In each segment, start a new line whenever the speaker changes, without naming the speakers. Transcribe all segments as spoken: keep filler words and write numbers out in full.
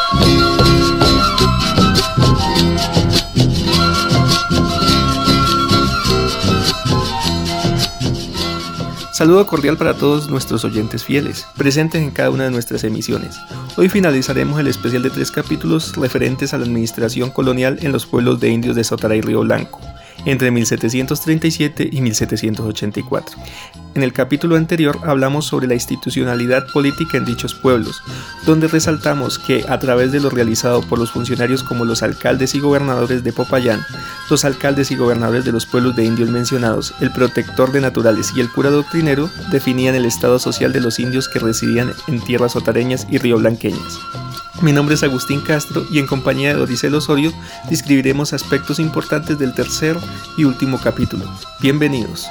Saludo cordial para todos nuestros oyentes fieles, presentes en cada una de nuestras emisiones. Hoy finalizaremos el especial de tres capítulos referentes a la administración colonial en los pueblos de indios de Sotará y Río Blanco, entre mil setecientos treinta y siete y mil setecientos ochenta y cuatro. En el capítulo anterior hablamos sobre la institucionalidad política en dichos pueblos, donde resaltamos que a través de lo realizado por los funcionarios como los alcaldes y gobernadores de Popayán, los alcaldes y gobernadores de los pueblos de indios mencionados, el protector de naturales y el cura doctrinero definían el estado social de los indios que residían en tierras sotareñas y rioblanqueñas. Mi nombre es Agustín Castro y en compañía de Doricel Osorio describiremos aspectos importantes del tercer y último capítulo. Bienvenidos.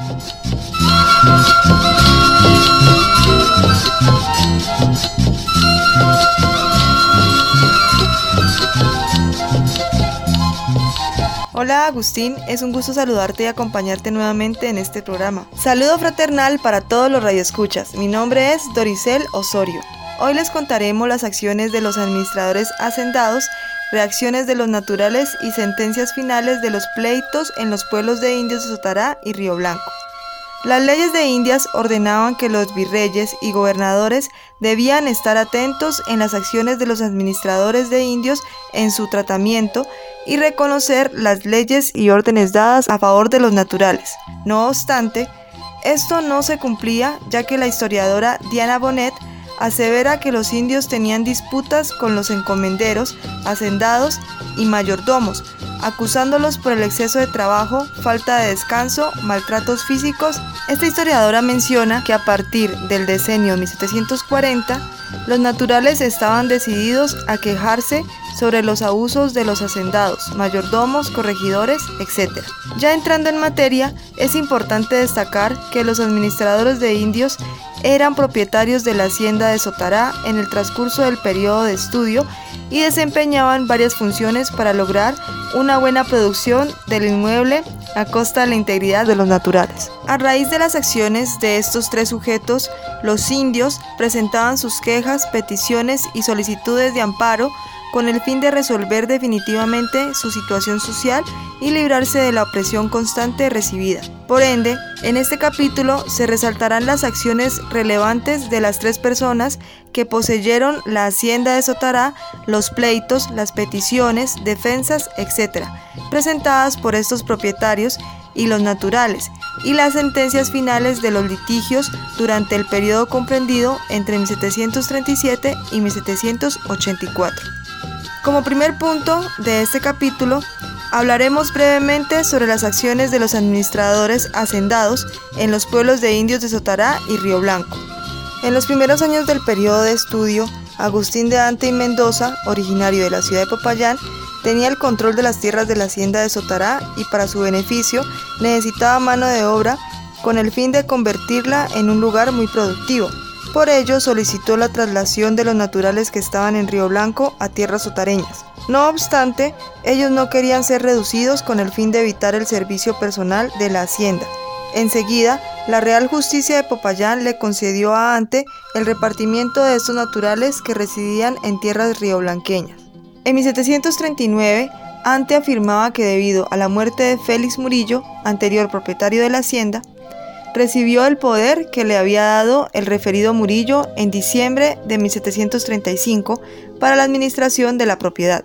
Hola Agustín, es un gusto saludarte y acompañarte nuevamente en este programa. Saludo fraternal para todos los radioescuchas. Mi nombre es Doricel Osorio. Hoy les contaremos las acciones de los administradores hacendados, reacciones de los naturales y sentencias finales de los pleitos en los pueblos de indios de Sotará y Río Blanco. Las leyes de Indias ordenaban que los virreyes y gobernadores debían estar atentos en las acciones de los administradores de indios en su tratamiento y reconocer las leyes y órdenes dadas a favor de los naturales. No obstante, esto no se cumplía, ya que la historiadora Diana Bonet asevera que los indios tenían disputas con los encomenderos, hacendados y mayordomos, acusándolos por el exceso de trabajo, falta de descanso, maltratos físicos. Esta historiadora menciona que a partir del decenio mil setecientos cuarenta, los naturales estaban decididos a quejarse sobre los abusos de los hacendados, mayordomos, corregidores, etcétera. Ya entrando en materia, es importante destacar que los administradores de indios eran propietarios de la hacienda de Sotará en el transcurso del periodo de estudio y desempeñaban varias funciones para lograr una buena producción del inmueble a costa de la integridad de los naturales. A raíz de las acciones de estos tres sujetos, los indios presentaban sus quejas, peticiones y solicitudes de amparo con el fin de resolver definitivamente su situación social y librarse de la opresión constante recibida. Por ende, en este capítulo se resaltarán las acciones relevantes de las tres personas que poseyeron la hacienda de Sotará, los pleitos, las peticiones, defensas, etcétera, presentadas por estos propietarios y los naturales, y las sentencias finales de los litigios durante el periodo comprendido entre mil setecientos treinta y siete y mil setecientos ochenta y cuatro. Como primer punto de este capítulo, hablaremos brevemente sobre las acciones de los administradores hacendados en los pueblos de indios de Sotará y Río Blanco. En los primeros años del periodo de estudio, Agustín de Ante y Mendoza, originario de la ciudad de Popayán, tenía el control de las tierras de la hacienda de Sotará y para su beneficio necesitaba mano de obra con el fin de convertirla en un lugar muy productivo. Por ello solicitó la traslación de los naturales que estaban en Río Blanco a tierras sotareñas. No obstante, ellos no querían ser reducidos con el fin de evitar el servicio personal de la hacienda. Enseguida, la Real Justicia de Popayán le concedió a Ante el repartimiento de estos naturales que residían en tierras rioblanqueñas. En mil setecientos treinta y nueve, Ante afirmaba que debido a la muerte de Félix Murillo, anterior propietario de la hacienda, recibió el poder que le había dado el referido Murillo en diciembre de mil setecientos treinta y cinco para la administración de la propiedad.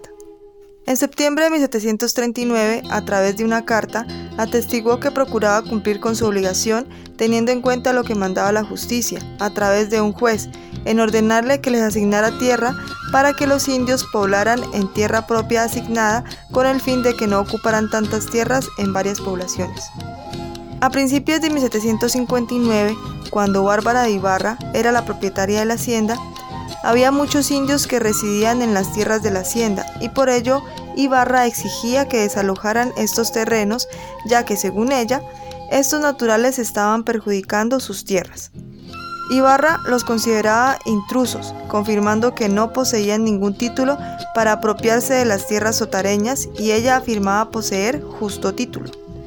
En septiembre de mil setecientos treinta y nueve, a través de una carta, atestiguó que procuraba cumplir con su obligación teniendo en cuenta lo que mandaba la justicia, a través de un juez, en ordenarle que les asignara tierra para que los indios poblaran en tierra propia asignada con el fin de que no ocuparan tantas tierras en varias poblaciones. A principios de mil setecientos cincuenta y nueve, cuando Bárbara de Ibarra era la propietaria de la hacienda, había muchos indios que residían en las tierras de la hacienda y por ello Ibarra exigía que desalojaran estos terrenos, ya que según ella, estos naturales estaban perjudicando sus tierras. Ibarra los consideraba intrusos, confirmando que no poseían ningún título para apropiarse de las tierras sotareñas y ella afirmaba poseer justo título.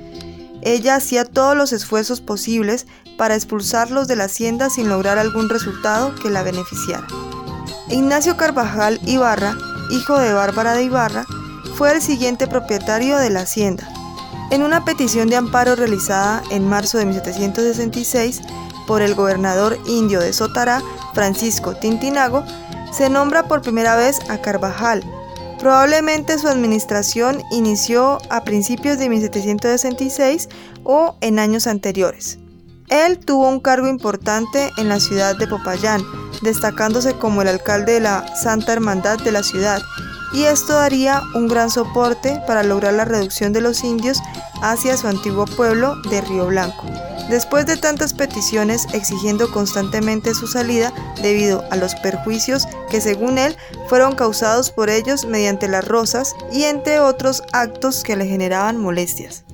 Ella hacía todos los esfuerzos posibles para expulsarlos de la hacienda sin lograr algún resultado que la beneficiara. Ignacio Carvajal Ibarra, hijo de Bárbara de Ibarra, fue el siguiente propietario de la hacienda. En una petición de amparo realizada en marzo de mil setecientos sesenta y seis por el gobernador indio de Sotará, Francisco Tintinago, se nombra por primera vez a Carvajal. Probablemente su administración inició a principios de mil setecientos sesenta y seis o en años anteriores. Él tuvo un cargo importante en la ciudad de Popayán, destacándose como el alcalde de la Santa Hermandad de la ciudad, y esto daría un gran soporte para lograr la reducción de los indios hacia su antiguo pueblo de Río Blanco. Después de tantas peticiones exigiendo constantemente su salida debido a los perjuicios que según él fueron causados por ellos mediante las rosas y entre otros actos que le generaban molestias.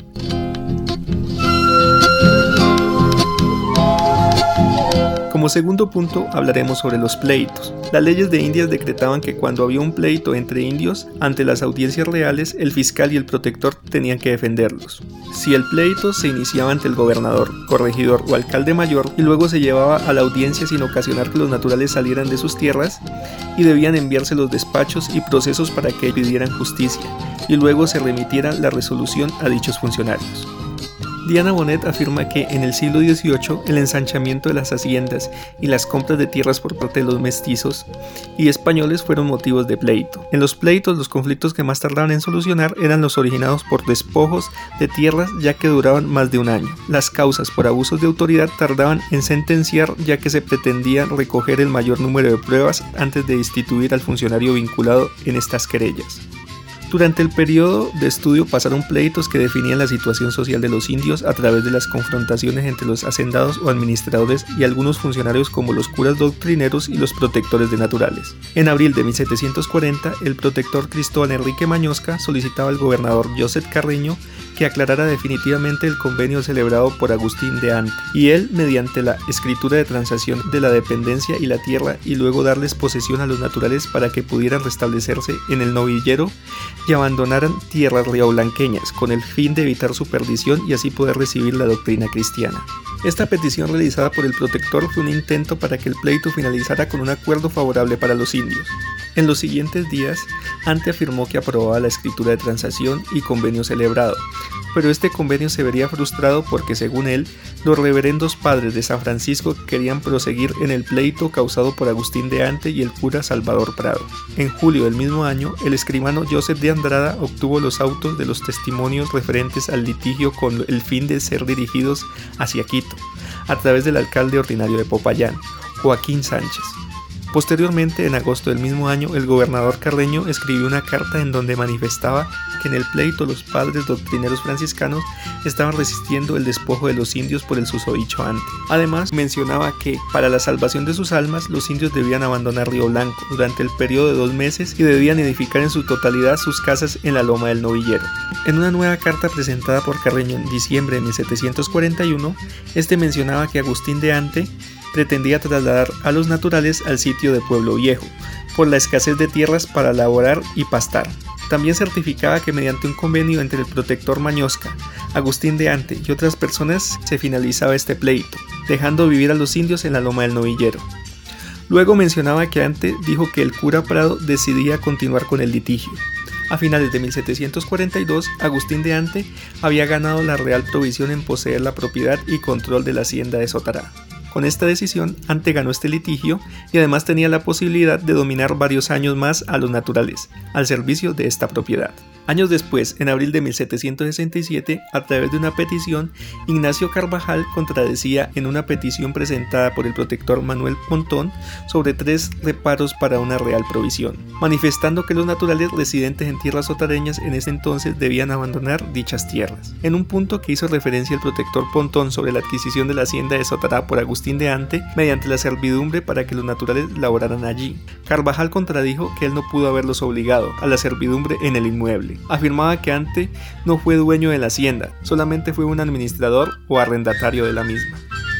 Como segundo punto hablaremos sobre los pleitos. Las leyes de Indias decretaban que cuando había un pleito entre indios, ante las audiencias reales, el fiscal y el protector tenían que defenderlos. Si el pleito se iniciaba ante el gobernador, corregidor o alcalde mayor y luego se llevaba a la audiencia sin ocasionar que los naturales salieran de sus tierras, y debían enviarse los despachos y procesos para que pidieran justicia, y luego se remitiera la resolución a dichos funcionarios. Diana Bonet afirma que en el siglo dieciocho el ensanchamiento de las haciendas y las compras de tierras por parte de los mestizos y españoles fueron motivos de pleito. En los pleitos, los conflictos que más tardaban en solucionar eran los originados por despojos de tierras, ya que duraban más de un año. Las causas por abusos de autoridad tardaban en sentenciar, ya que se pretendía recoger el mayor número de pruebas antes de destituir al funcionario vinculado en estas querellas. Durante el periodo de estudio pasaron pleitos que definían la situación social de los indios a través de las confrontaciones entre los hacendados o administradores y algunos funcionarios como los curas doctrineros y los protectores de naturales. En abril de mil setecientos cuarenta, el protector Cristóbal Enrique Mañosca solicitaba al gobernador Joseph Carreño que aclarara definitivamente el convenio celebrado por Agustín de Ante, y él, mediante la escritura de transacción de la dependencia y la tierra, y luego darles posesión a los naturales para que pudieran restablecerse en el novillero y abandonaran tierras rioblanqueñas, con el fin de evitar su perdición y así poder recibir la doctrina cristiana. Esta petición realizada por el protector fue un intento para que el pleito finalizara con un acuerdo favorable para los indios. En los siguientes días, Ante afirmó que aprobaba la escritura de transacción y convenio celebrado, pero este convenio se vería frustrado porque, según él, los reverendos padres de San Francisco querían proseguir en el pleito causado por Agustín de Ante y el cura Salvador Prado. En julio del mismo año, el escribano Joseph de Andrada obtuvo los autos de los testimonios referentes al litigio con el fin de ser dirigidos hacia Quito, a través del alcalde ordinario de Popayán, Joaquín Sánchez. Posteriormente, en agosto del mismo año, el gobernador Carreño escribió una carta en donde manifestaba que en el pleito los padres doctrineros franciscanos estaban resistiendo el despojo de los indios por el susodicho Ante. Además, mencionaba que, para la salvación de sus almas, los indios debían abandonar Río Blanco durante el periodo de dos meses y debían edificar en su totalidad sus casas en la loma del Novillero. En una nueva carta presentada por Carreño en diciembre de mil setecientos cuarenta y uno, este mencionaba que Agustín de Ante pretendía trasladar a los naturales al sitio de Pueblo Viejo, por la escasez de tierras para laborar y pastar. También certificaba que mediante un convenio entre el protector Mañosca, Agustín de Ante y otras personas se finalizaba este pleito, dejando vivir a los indios en la loma del Novillero. Luego mencionaba que Ante dijo que el cura Prado decidía continuar con el litigio. A finales de mil setecientos cuarenta y dos, Agustín de Ante había ganado la real provisión en poseer la propiedad y control de la hacienda de Sotará. Con esta decisión, Ante ganó este litigio y además tenía la posibilidad de dominar varios años más a los naturales, al servicio de esta propiedad. Años después, en abril de mil setecientos sesenta y siete, a través de una petición, Ignacio Carvajal contradecía en una petición presentada por el protector Manuel Pontón sobre tres reparos para una real provisión, manifestando que los naturales residentes en tierras sotareñas en ese entonces debían abandonar dichas tierras. En un punto que hizo referencia el protector Pontón sobre la adquisición de la hacienda de Sotará por Agustín de Ante mediante la servidumbre para que los naturales laboraran allí, Carvajal contradijo que él no pudo haberlos obligado a la servidumbre en el inmueble. Afirmaba que Ante no fue dueño de la hacienda, solamente fue un administrador o arrendatario de la misma.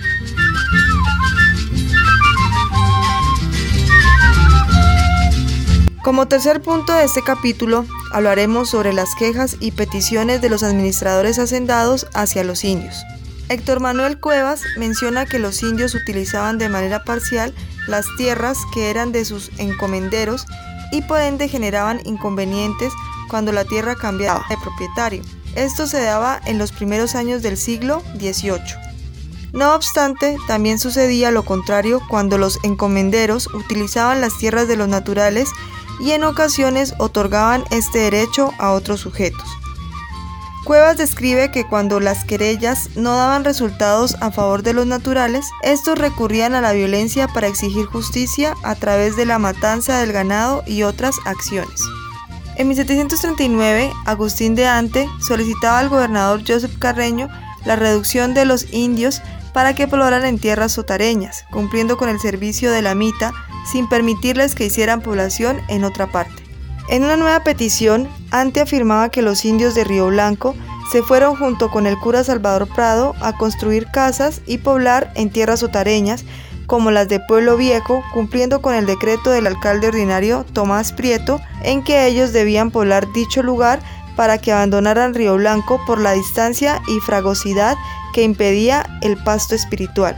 Como tercer punto de este capítulo, hablaremos sobre las quejas y peticiones de los administradores hacendados hacia los indios. Héctor Manuel Cuevas menciona que los indios utilizaban de manera parcial las tierras que eran de sus encomenderos y por ende generaban inconvenientes cuando la tierra cambiaba de propietario. Esto se daba en los primeros años del siglo dieciocho. No obstante, también sucedía lo contrario cuando los encomenderos utilizaban las tierras de los naturales y en ocasiones otorgaban este derecho a otros sujetos. Cuevas describe que cuando las querellas no daban resultados a favor de los naturales, estos recurrían a la violencia para exigir justicia a través de la matanza del ganado y otras acciones. En mil setecientos treinta y nueve, Agustín de Ante solicitaba al gobernador Josep Carreño la reducción de los indios para que poblaran en tierras sotareñas, cumpliendo con el servicio de la mita, sin permitirles que hicieran población en otra parte. En una nueva petición, Ante afirmaba que los indios de Río Blanco se fueron junto con el cura Salvador Prado a construir casas y poblar en tierras sotareñas, como las de Pueblo Viejo, cumpliendo con el decreto del alcalde ordinario Tomás Prieto, en que ellos debían poblar dicho lugar para que abandonaran Río Blanco por la distancia y fragosidad que impedía el pasto espiritual.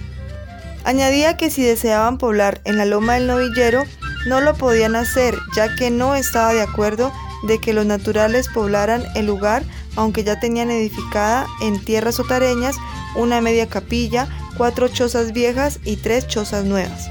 Añadía que si deseaban poblar en la Loma del Novillero, no lo podían hacer, ya que no estaba de acuerdo de que los naturales poblaran el lugar, aunque ya tenían edificada en tierras sotareñas una media capilla, cuatro chozas viejas y tres chozas nuevas.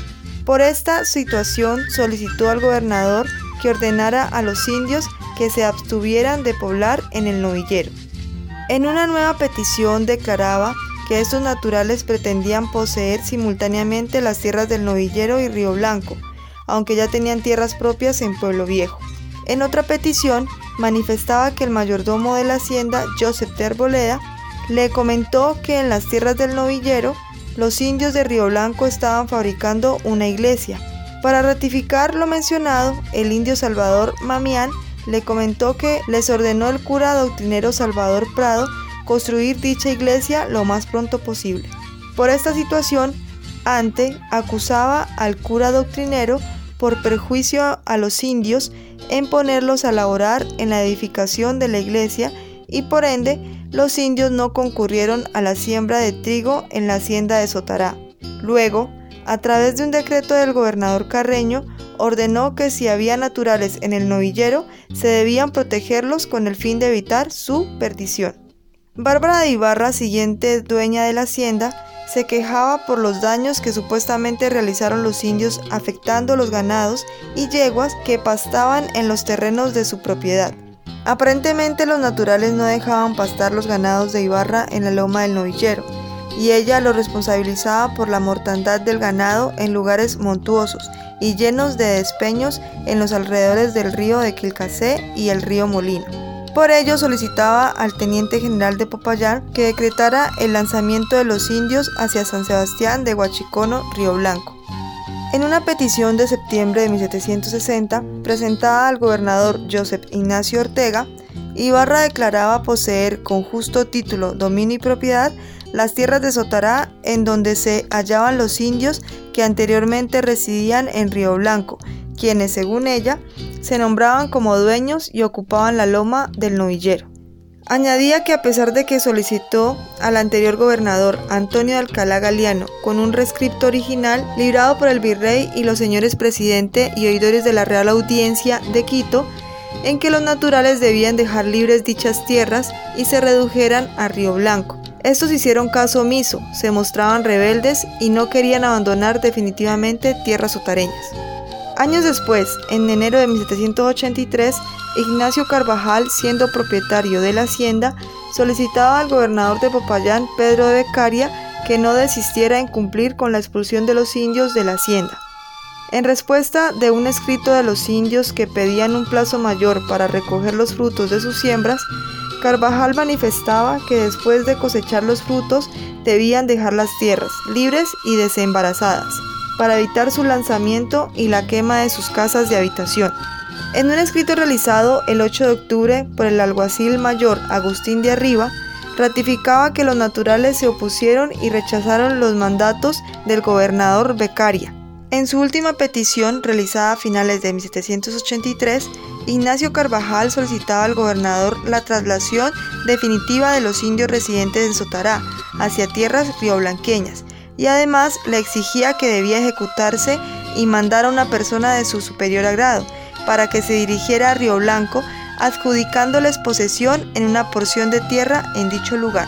Por esta situación solicitó al gobernador que ordenara a los indios que se abstuvieran de poblar en el novillero. En una nueva petición declaraba que estos naturales pretendían poseer simultáneamente las tierras del Novillero y Río Blanco, aunque ya tenían tierras propias en Pueblo Viejo. En otra petición manifestaba que el mayordomo de la hacienda, Josep de Arboleda, le comentó que en las tierras del Novillero los indios de Río Blanco estaban fabricando una iglesia. Para ratificar lo mencionado, el indio Salvador Mamián le comentó que les ordenó el cura doctrinero Salvador Prado construir dicha iglesia lo más pronto posible. Por esta situación, Ante acusaba al cura doctrinero por perjuicio a los indios en ponerlos a laborar en la edificación de la iglesia y por ende los indios no concurrieron a la siembra de trigo en la hacienda de Sotará. Luego, a través de un decreto del gobernador Carreño, ordenó que si había naturales en el novillero, se debían protegerlos con el fin de evitar su perdición. Bárbara de Ibarra, siguiente dueña de la hacienda, se quejaba por los daños que supuestamente realizaron los indios afectando los ganados y yeguas que pastaban en los terrenos de su propiedad. Aparentemente los naturales no dejaban pastar los ganados de Ibarra en la loma del novillero, y ella lo responsabilizaba por la mortandad del ganado en lugares montuosos y llenos de despeños en los alrededores del río de Quilcacé y el río Molino. Por ello solicitaba al teniente general de Popayán que decretara el lanzamiento de los indios hacia San Sebastián de Huachicono, Río Blanco. En una petición de septiembre de mil setecientos sesenta, presentada al gobernador Josep Ignacio Ortega, Ibarra declaraba poseer con justo título, dominio y propiedad las tierras de Sotará en donde se hallaban los indios que anteriormente residían en Río Blanco, quienes, según ella, se nombraban como dueños y ocupaban la loma del novillero. Añadía que a pesar de que solicitó al anterior gobernador Antonio de Alcalá Galiano con un rescripto original librado por el virrey y los señores presidente y oidores de la Real Audiencia de Quito, en que los naturales debían dejar libres dichas tierras y se redujeran a Río Blanco. Estos hicieron caso omiso, se mostraban rebeldes y no querían abandonar definitivamente tierras sotareñas. Años después, en enero de mil setecientos ochenta y tres, Ignacio Carvajal, siendo propietario de la hacienda, solicitaba al gobernador de Popayán, Pedro de Beccaria, que no desistiera en cumplir con la expulsión de los indios de la hacienda. En respuesta de un escrito de los indios que pedían un plazo mayor para recoger los frutos de sus siembras, Carvajal manifestaba que después de cosechar los frutos debían dejar las tierras libres y desembarazadas, para evitar su lanzamiento y la quema de sus casas de habitación. En un escrito realizado el ocho de octubre por el alguacil mayor Agustín de Arriba, ratificaba que los naturales se opusieron y rechazaron los mandatos del gobernador Beccaria. En su última petición, realizada a finales de mil setecientos ochenta y tres, Ignacio Carvajal solicitaba al gobernador la traslación definitiva de los indios residentes en Sotará hacia tierras rioblanqueñas, y además le exigía que debía ejecutarse y mandar a una persona de su superior agrado, para que se dirigiera a Río Blanco, adjudicándoles posesión en una porción de tierra en dicho lugar.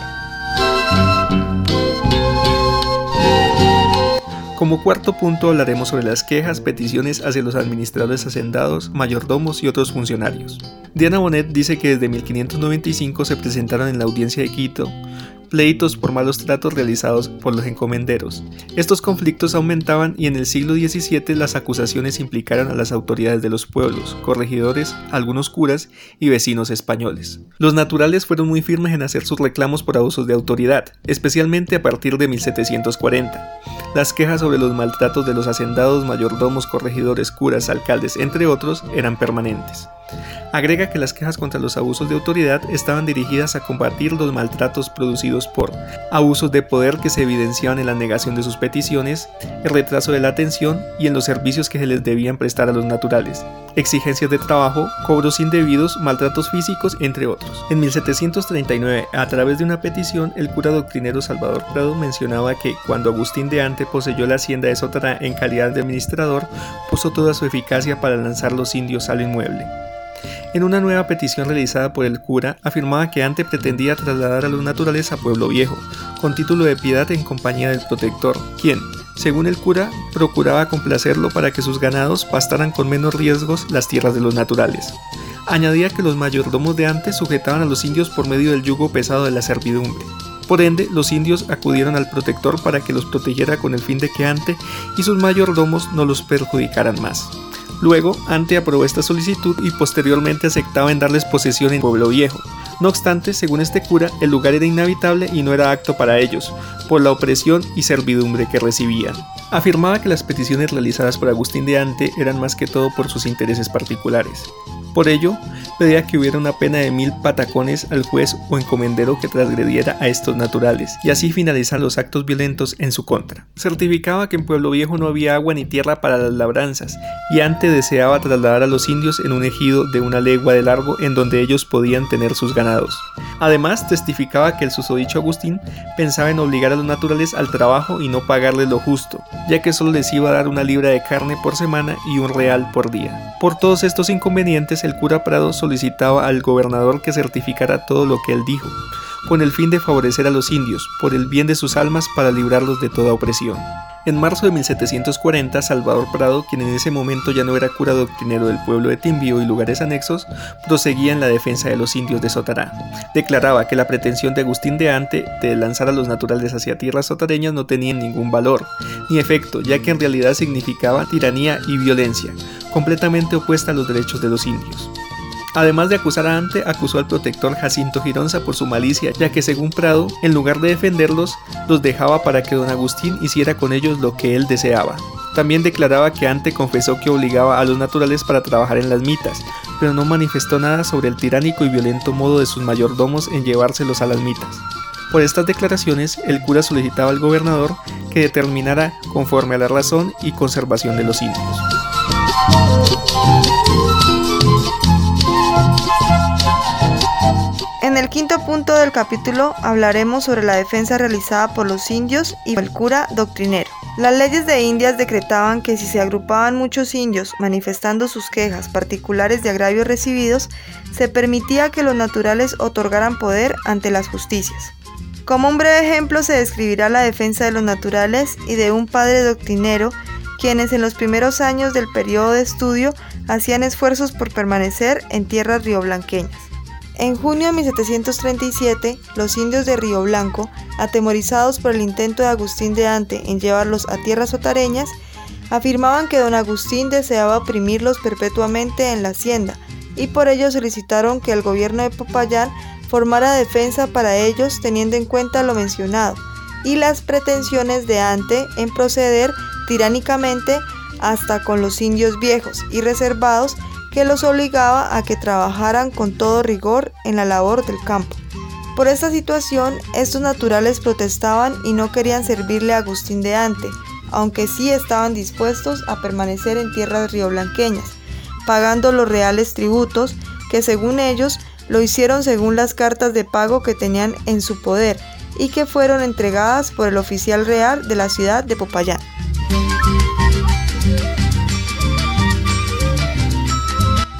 Como cuarto punto hablaremos sobre las quejas, peticiones hacia los administradores hacendados, mayordomos y otros funcionarios. Diana Bonet dice que desde mil quinientos noventa y cinco se presentaron en la audiencia de Quito pleitos por malos tratos realizados por los encomenderos. Estos conflictos aumentaban y en el siglo diecisiete las acusaciones implicaron a las autoridades de los pueblos, corregidores, algunos curas y vecinos españoles. Los naturales fueron muy firmes en hacer sus reclamos por abusos de autoridad, especialmente a partir de mil setecientos cuarenta. Las quejas sobre los maltratos de los hacendados, mayordomos, corregidores, curas, alcaldes, entre otros, eran permanentes. Agrega que las quejas contra los abusos de autoridad estaban dirigidas a combatir los maltratos producidos por abusos de poder que se evidenciaban en la negación de sus peticiones, el retraso de la atención y en los servicios que se les debían prestar a los naturales, exigencias de trabajo, cobros indebidos, maltratos físicos, entre otros. En mil setecientos treinta y nueve, a través de una petición, el cura doctrinero Salvador Prado mencionaba que cuando Agustín de Ante poseyó la hacienda de Sotará en calidad de administrador, puso toda su eficacia para lanzar los indios al inmueble. En una nueva petición realizada por el cura, afirmaba que Ante pretendía trasladar a los naturales a Pueblo Viejo, con título de piedad en compañía del protector, quien, según el cura, procuraba complacerlo para que sus ganados pastaran con menos riesgos las tierras de los naturales. Añadía que los mayordomos de Ante sujetaban a los indios por medio del yugo pesado de la servidumbre. Por ende, los indios acudieron al protector para que los protegiera con el fin de que Ante y sus mayordomos no los perjudicaran más. Luego, Ante aprobó esta solicitud y posteriormente aceptaba en darles posesión en Pueblo Viejo. No obstante, según este cura, el lugar era inhabitable y no era apto para ellos, por la opresión y servidumbre que recibían. Afirmaba que las peticiones realizadas por Agustín de Ante eran más que todo por sus intereses particulares. Por ello, pedía que hubiera una pena de mil patacones al juez o encomendero que transgrediera a estos naturales, y así finalizar los actos violentos en su contra. Certificaba que en Pueblo Viejo no había agua ni tierra para las labranzas, y Ante deseaba trasladar a los indios en un ejido de una legua de largo en donde ellos podían tener sus ganados. Además, testificaba que el susodicho Agustín pensaba en obligar a los naturales al trabajo y no pagarles lo justo, ya que solo les iba a dar una libra de carne por semana y un real por día. Por todos estos inconvenientes, el cura Prado solicitaba al gobernador que certificara todo lo que él dijo, con el fin de favorecer a los indios, por el bien de sus almas para librarlos de toda opresión. En marzo de mil setecientos cuarenta, Salvador Prado, quien en ese momento ya no era cura doctrinero del pueblo de Timbío y lugares anexos, proseguía en la defensa de los indios de Sotará. Declaraba que la pretensión de Agustín de Ante de lanzar a los naturales hacia tierras sotareñas no tenía ningún valor, ni efecto, ya que en realidad significaba tiranía y violencia, completamente opuesta a los derechos de los indios. Además de acusar a Ante, acusó al protector Jacinto Gironza por su malicia, ya que según Prado, en lugar de defenderlos, los dejaba para que don Agustín hiciera con ellos lo que él deseaba. También declaraba que Ante confesó que obligaba a los naturales para trabajar en las mitas, pero no manifestó nada sobre el tiránico y violento modo de sus mayordomos en llevárselos a las mitas. Por estas declaraciones, el cura solicitaba al gobernador que determinara conforme a la razón y conservación de los indios.
En el quinto punto del capítulo hablaremos sobre la defensa realizada por los indios y el cura doctrinero. Las leyes de Indias decretaban que si se agrupaban muchos indios manifestando sus quejas particulares de agravios recibidos, se permitía que los naturales otorgaran poder ante las justicias. Como un breve ejemplo se describirá la defensa de los naturales y de un padre doctrinero, quienes en los primeros años del periodo de estudio hacían esfuerzos por permanecer en tierras rioblanqueñas. En junio de mil setecientos treinta y siete, los indios de Río Blanco, atemorizados por el intento de Agustín de Ante en llevarlos a tierras sotareñas, afirmaban que don Agustín deseaba oprimirlos perpetuamente en la hacienda, y por ello solicitaron que el gobierno de Popayán formara defensa para ellos teniendo en cuenta lo mencionado, y las pretensiones de Ante en proceder tiránicamente hasta con los indios viejos y reservados, que los obligaba a que trabajaran con todo rigor en la labor del campo. Por esta situación, estos naturales protestaban y no querían servirle a Agustín de Ante, aunque sí estaban dispuestos a permanecer en tierras rioblanqueñas, pagando los reales tributos, que según ellos lo hicieron según las cartas de pago que tenían en su poder y que fueron entregadas por el oficial real de la ciudad de Popayán.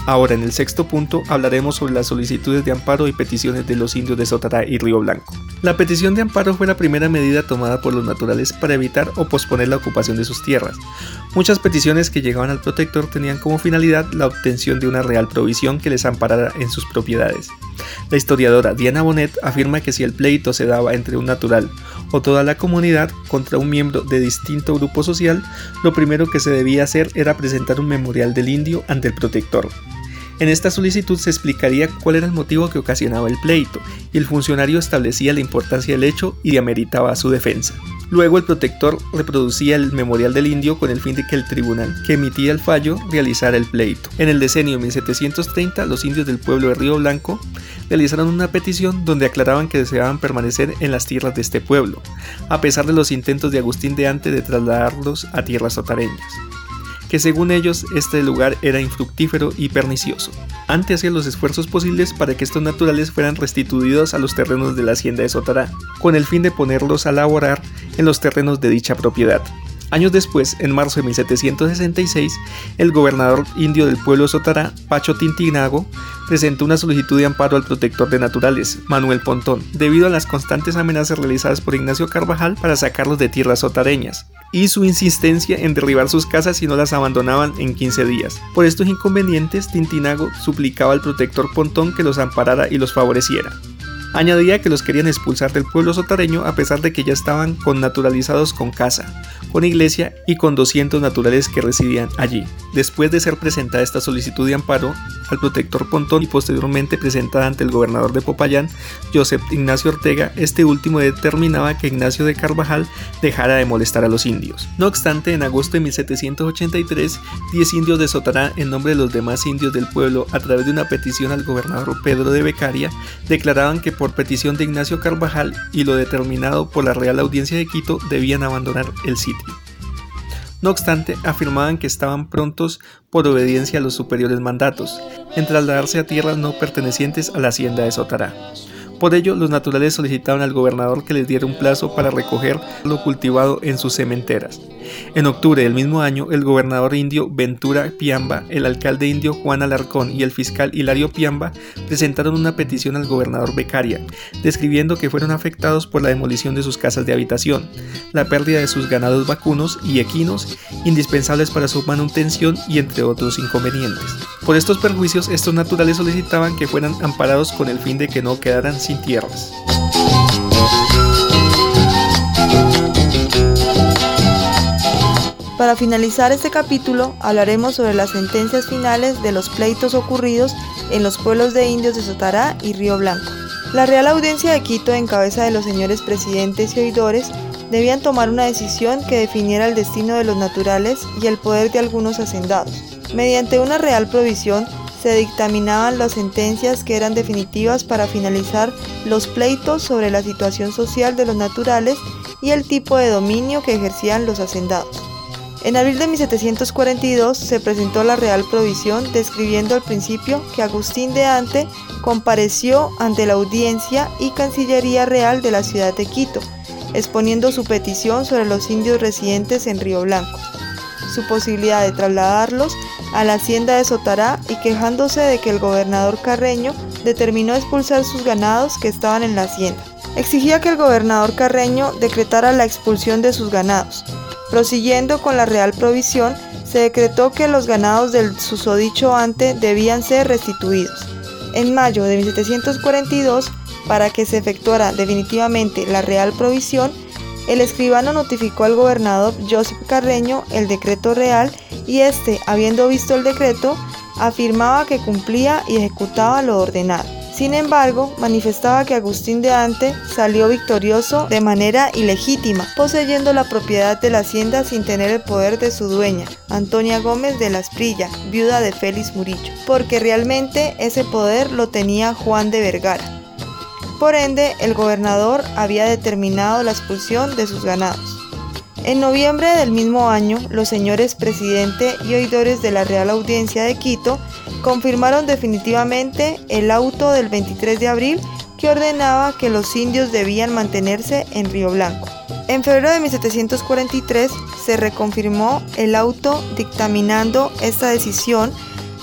Ahora, en el sexto punto, hablaremos sobre las solicitudes de amparo y peticiones de los indios de Sotará y Río Blanco. La petición de amparo fue la primera medida tomada por los naturales para evitar o posponer la ocupación de sus tierras. Muchas peticiones que llegaban al protector tenían como finalidad la obtención de una real provisión que les amparara en sus propiedades. La historiadora Diana Bonet afirma que si el pleito se daba entre un natural o toda la comunidad contra un miembro de distinto grupo social, lo primero que se debía hacer era presentar un memorial del indio ante el protector. En esta solicitud se explicaría cuál era el motivo que ocasionaba el pleito, y el funcionario establecía la importancia del hecho y ameritaba su defensa. Luego el protector reproducía el memorial del indio con el fin de que el tribunal que emitía el fallo realizara el pleito. En el decenio mil setecientos treinta, los indios del pueblo de Río Blanco realizaron una petición donde aclaraban que deseaban permanecer en las tierras de este pueblo, a pesar de los intentos de Agustín de Ante de trasladarlos a tierras sotareñas, que según ellos este lugar era infructífero y pernicioso. Ante hacía los esfuerzos posibles para que estos naturales fueran restituidos a los terrenos de la hacienda de Sotará, con el fin de ponerlos a laborar en los terrenos de dicha propiedad. Años después, en marzo de mil setecientos sesenta y seis, el gobernador indio del pueblo de Sotará, Pacho Tintinago, presentó una solicitud de amparo al protector de naturales, Manuel Pontón, debido a las constantes amenazas realizadas por Ignacio Carvajal para sacarlos de tierras sotareñas, y su insistencia en derribar sus casas si no las abandonaban en quince días. Por estos inconvenientes, Tintinago suplicaba al protector Pontón que los amparara y los favoreciera. Añadía que los querían expulsar del pueblo sotareño a pesar de que ya estaban connaturalizados con casa, con iglesia y con doscientos naturales que residían allí. Después de ser presentada esta solicitud de amparo al protector Pontón y posteriormente presentada ante el gobernador de Popayán, Joseph Ignacio Ortega, este último determinaba que Ignacio de Carvajal dejara de molestar a los indios. No obstante, en agosto de mil setecientos ochenta y tres, diez indios de Sotará, en nombre de los demás indios del pueblo, a través de una petición al gobernador Pedro de Beccaria, declaraban que por petición de Ignacio Carvajal y lo determinado por la Real Audiencia de Quito, debían abandonar el sitio. No obstante, afirmaban que estaban prontos, por obediencia a los superiores mandatos, en trasladarse a tierras no pertenecientes a la hacienda de Sotará. Por ello, los naturales solicitaban al gobernador que les diera un plazo para recoger lo cultivado en sus sementeras. En octubre del mismo año, el gobernador indio Ventura Piamba, el alcalde indio Juan Alarcón y el fiscal Hilario Piamba presentaron una petición al gobernador Beccaria, describiendo que fueron afectados por la demolición de sus casas de habitación, la pérdida de sus ganados vacunos y equinos, indispensables para su manutención y entre otros inconvenientes. Por estos perjuicios, estos naturales solicitaban que fueran amparados con el fin de que no quedaran sin tierras.
Para finalizar este capítulo, hablaremos sobre las sentencias finales de los pleitos ocurridos en los pueblos de indios de Sotará y Río Blanco. La Real Audiencia de Quito, en cabeza de los señores presidentes y oidores, debían tomar una decisión que definiera el destino de los naturales y el poder de algunos hacendados. Mediante una real provisión, se dictaminaban las sentencias que eran definitivas para finalizar los pleitos sobre la situación social de los naturales y el tipo de dominio que ejercían los hacendados. En abril de mil setecientos cuarenta y dos se presentó la Real Provisión describiendo al principio que Agustín de Ante compareció ante la Audiencia y Cancillería Real de la ciudad de Quito, exponiendo su petición sobre los indios residentes en Río Blanco, su posibilidad de trasladarlos a la hacienda de Sotará y quejándose de que el gobernador Carreño determinó expulsar sus ganados que estaban en la hacienda. Exigía que el gobernador Carreño decretara la expulsión de sus ganados. Prosiguiendo con la Real Provisión, se decretó que los ganados del susodicho Ante debían ser restituidos. En mayo de mil setecientos cuarenta y dos, para que se efectuara definitivamente la Real Provisión, el escribano notificó al gobernador Joseph Carreño el decreto real y éste, habiendo visto el decreto, afirmaba que cumplía y ejecutaba lo ordenado. Sin embargo, manifestaba que Agustín de Ante salió victorioso de manera ilegítima, poseyendo la propiedad de la hacienda sin tener el poder de su dueña, Antonia Gómez de la Esprilla, viuda de Félix Murillo, porque realmente ese poder lo tenía Juan de Vergara. Por ende, el gobernador había determinado la expulsión de sus ganados. En noviembre del mismo año, los señores presidente y oidores de la Real Audiencia de Quito confirmaron definitivamente el auto del veintitrés de abril que ordenaba que los indios debían mantenerse en Río Blanco. En febrero de mil setecientos cuarenta y tres se reconfirmó el auto dictaminando esta decisión,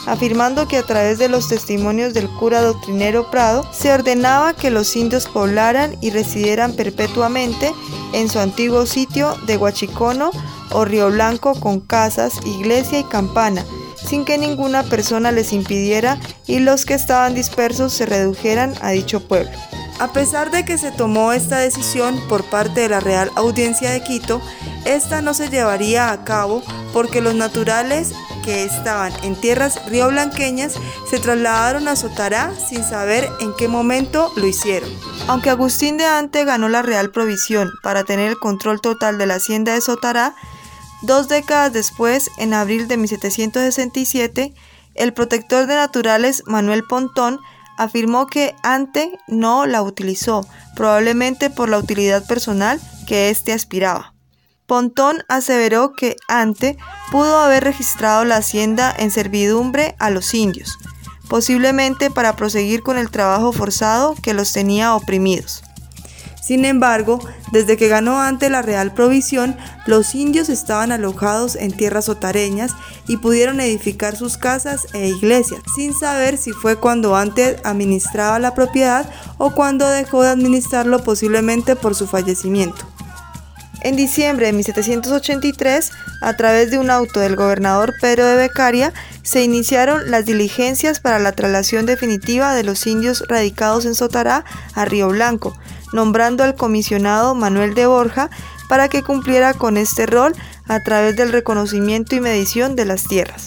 afirmando que a través de los testimonios del cura doctrinero Prado se ordenaba que los indios poblaran y residieran perpetuamente en su antiguo sitio de Huachicono o Río Blanco con casas, iglesia y campana, sin que ninguna persona les impidiera y los que estaban dispersos se redujeran a dicho pueblo. A pesar de que se tomó esta decisión por parte de la Real Audiencia de Quito, esta no se llevaría a cabo porque los naturales que estaban en tierras rioblanqueñas se trasladaron a Sotará sin saber en qué momento lo hicieron. Aunque Agustín de Ante ganó la Real Provisión para tener el control total de la hacienda de Sotará, dos décadas después, en abril de mil setecientos sesenta y siete, el protector de naturales Manuel Pontón afirmó que Ante no la utilizó, probablemente por la utilidad personal que éste aspiraba. Pontón aseveró que Ante pudo haber registrado la hacienda en servidumbre a los indios, posiblemente para proseguir con el trabajo forzado que los tenía oprimidos. Sin embargo, desde que ganó Ante la Real Provisión, los indios estaban alojados en tierras sotareñas y pudieron edificar sus casas e iglesias, sin saber si fue cuando Ante administraba la propiedad o cuando dejó de administrarlo, posiblemente por su fallecimiento. En diciembre de mil setecientos ochenta y tres, a través de un auto del gobernador Pedro de Beccaria, se iniciaron las diligencias para la traslación definitiva de los indios radicados en Sotará a Río Blanco, nombrando al comisionado Manuel de Borja para que cumpliera con este rol a través del reconocimiento y medición de las tierras.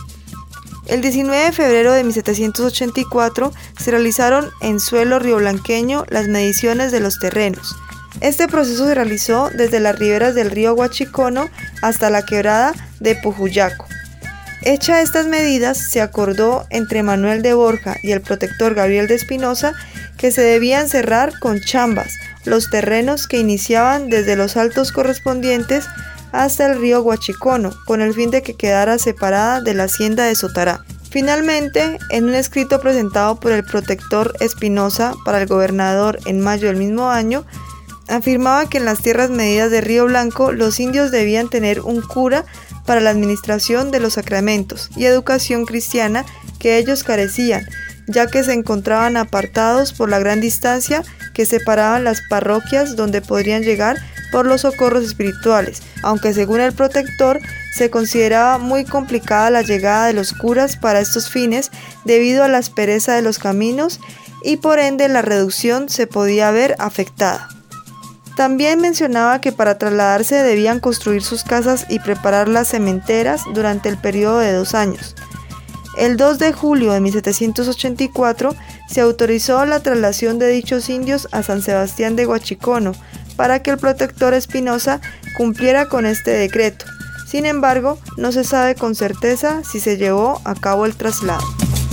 El diecinueve de febrero de mil setecientos ochenta y cuatro se realizaron en suelo rioblanqueño las mediciones de los terrenos. Este proceso se realizó desde las riberas del río Huachicono hasta la quebrada de Pujuyaco. Hecha estas medidas, se acordó entre Manuel de Borja y el protector Gabriel de Espinosa que se debían cerrar con chambas los terrenos que iniciaban desde los altos correspondientes hasta el río Huachicono, con el fin de que quedara separada de la hacienda de Sotará. Finalmente, en un escrito presentado por el protector Espinosa para el gobernador en mayo del mismo año, afirmaba que en las tierras medidas de Río Blanco los indios debían tener un cura para la administración de los sacramentos y educación cristiana que ellos carecían, ya que se encontraban apartados por la gran distancia que separaban las parroquias donde podrían llegar por los socorros espirituales, aunque según el protector se consideraba muy complicada la llegada de los curas para estos fines debido a la aspereza de los caminos y por ende la reducción se podía ver afectada. También mencionaba que para trasladarse debían construir sus casas y preparar las sementeras durante el periodo de dos años. El dos de julio de mil setecientos ochenta y cuatro se autorizó la traslación de dichos indios a San Sebastián de Huachicono para que el protector Espinosa cumpliera con este decreto. Sin embargo, no se sabe con certeza si se llevó a cabo el traslado.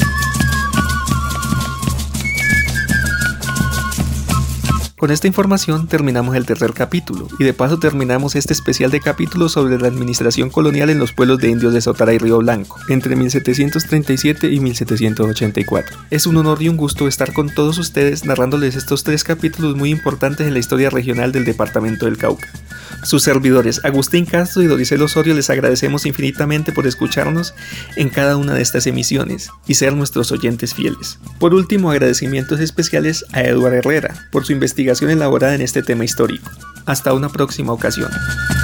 Con esta información terminamos el tercer capítulo y de paso terminamos este especial de capítulos sobre la administración colonial en los pueblos de indios de Sotará y Río Blanco entre mil setecientos treinta y siete y mil setecientos ochenta y cuatro. Es un honor y un gusto estar con todos ustedes narrándoles estos tres capítulos muy importantes en la historia regional del departamento del Cauca. Sus servidores Agustín Castro y Doricel Osorio les agradecemos infinitamente por escucharnos en cada una de estas emisiones y ser nuestros oyentes fieles. Por último, agradecimientos especiales a Eduardo Herrera por su investigación elaborada en este tema histórico. Hasta una próxima ocasión.